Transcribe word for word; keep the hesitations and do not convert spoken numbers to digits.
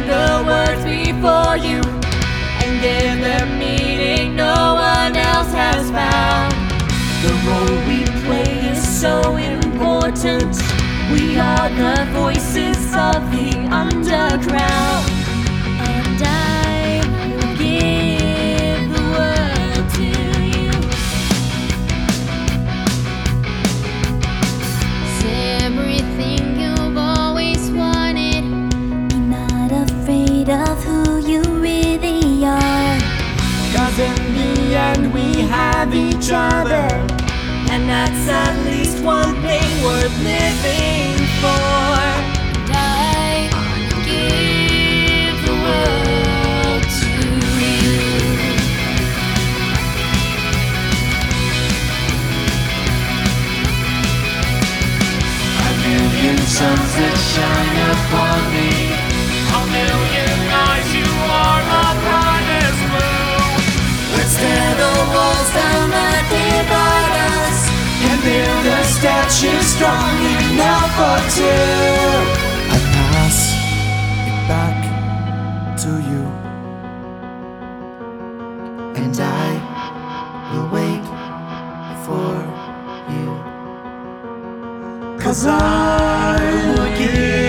the words before you and give the meaning no one else has found. The role we play is so important. We are the voices of the underground. And I will give the world to you. Say everything you've always wanted. Be not afraid of who you really are. 'Cause in the end we have each other, and that's at least one thing worth living for. And I give the world to you. A million suns that shine upon me, a million eyes, you are my brightest blue. Let's tear the walls down that divide us and build a statue strong enough for two. I pass it back to you, and I will wait for you. 'Cause I will give